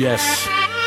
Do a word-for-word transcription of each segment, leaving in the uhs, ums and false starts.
Yes.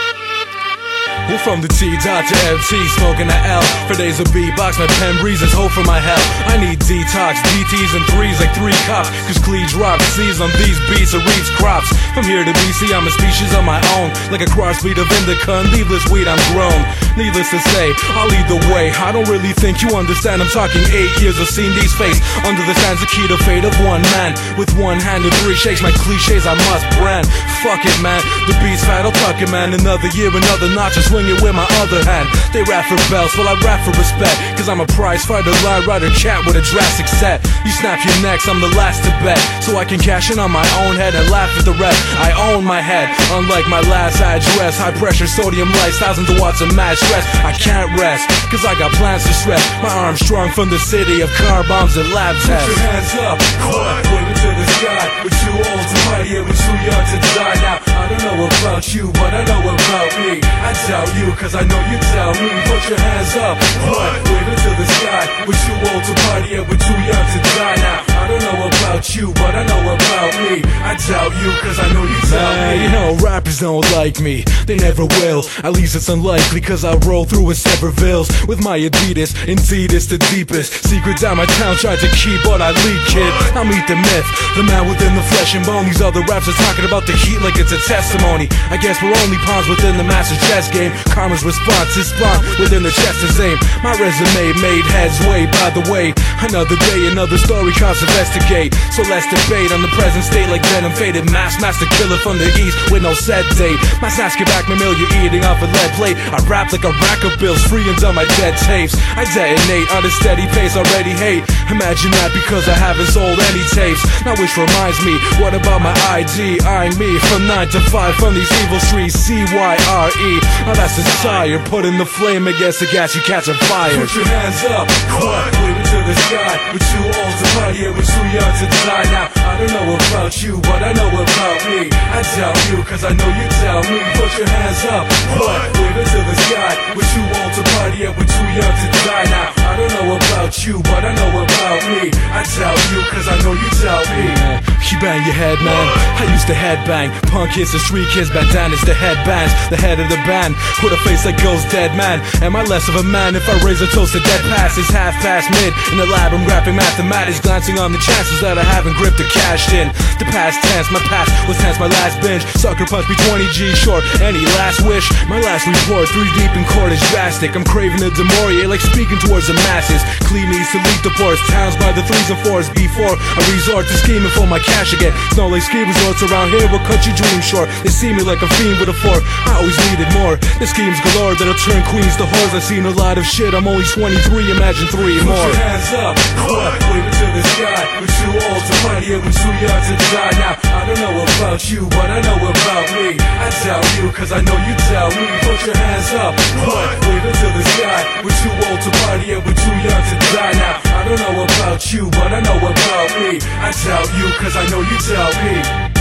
We're from the T dot to F T, smoking a L. For days of beatbox, my pen breezes hope for my hell. I need detox, D Ts and threes like three cops. Cause Clee drops C's on these beats or reaps crops. From here to B C, I'm a species of my own. Like a crossbreed of indica and leaveless weed, I'm grown. Needless to say, I'll lead the way. I don't really think you understand. I'm talking eight years of seeing these face under the sands of key to fate of one man. With one hand and three shakes, my cliches I must brand. Fuck it, man, the beat's fat, I'll tuck it, man. Another year, another notch, I swing it with my other hand. They rap for belts, well I rap for respect. Cause I'm a prize fighter, line rider, cat with a drastic set. You snap your necks, I'm the last to bet. So I can cash in on my own head and laugh at the rest. I own my head, unlike my last address. High pressure sodium lights, thousands of watts of mad stress. I can't rest, cause I got plans to stress. My arm strong from the city of car bombs and lab tests. Put your hands up, what? Waving to the sky. We're too old to party, yeah, we're too young to die. Now, I don't know about you, but I know about me. I tell you, cause I know you tell me. Put your hands up, what? Waving to the sky. We're too old to party, yeah, we're too young to die. Now, I don't know about you, but I know about me. I tell you, cause I know you tell uh, me. You know, rappers don't like me, they never will. At least it's unlikely, cause I roll through in Severvilles with my Adidas, Adidas the deepest. Secret down my town, tried to keep what I lead, kid. I'll meet the myth, the man within the flesh and bone. These other raps are talking about the heat like it's a testimony. I guess we're only pawns within the master chess game. Karma's response is spawned within the chest is aim. My resume made heads way, by the way. Another day, another story, cops investigate. So let's debate on the present state like venom faded. Mass master killer from the east with no set date. My snatch get back my meal, you're eating off a lead plate. I rap like a rack of bills, free and on my dead tapes. I detonate on a steady pace, already hate. Imagine that because I haven't sold any tapes. Now which reminds me, what about my I D? Eyeing me from nine to five from these evil streets. C Y R E, now that's desire. Put in the flame against the gas, you catch a fire. Put your hands up, what? Waving to the sky. We're too old to party, yeah, we're too young to die. Now, I don't know about you, but I know about me. I tell you, cause I know you tell me. Put your hands up, what? Waving to the sky. We're too old to party, yeah, we're too young to die. Now, I don't know about you, but I know about me. I tell you, cause I know you tell me. Yeah, you bang your head, man. I used to headbang. Punk hits and street kids, bandanas, the headbands. The head of the band, with a face that goes dead, man. Am I less of a man if I raise a toast to dead past? It's half past mid. In the lab, I'm graphing mathematics, glancing on the chances that I haven't gripped or cashed in. The past tense, my past was tense, my last binge. Sucker punch me twenty G short. Any last wish? My last report, three deep in court is drastic. I'm craving the Demorier, like speaking towards the masses. Clee needs to leak the ports, towns by the threes and fours. Before I resort to scheming for my cash again. Snow like ski resorts around here will cut your dreams short. They see me like a fiend with a fork. I always needed more. The schemes galore that'll turn queens to whores. I've seen a lot of shit. I'm only twenty-three. Imagine three more. Put your hands up, what? Waving to the sky. We're too old to party, yeah, we're too young to die. Now, I don't know about you, but I know about me. I tell you, cause I know you tell me. Put your hands up, what? Waving to the sky. We're too old to party, yeah, we're too young to die. Now, I don't know about you, but I know about me. I tell you, cause I know you tell me.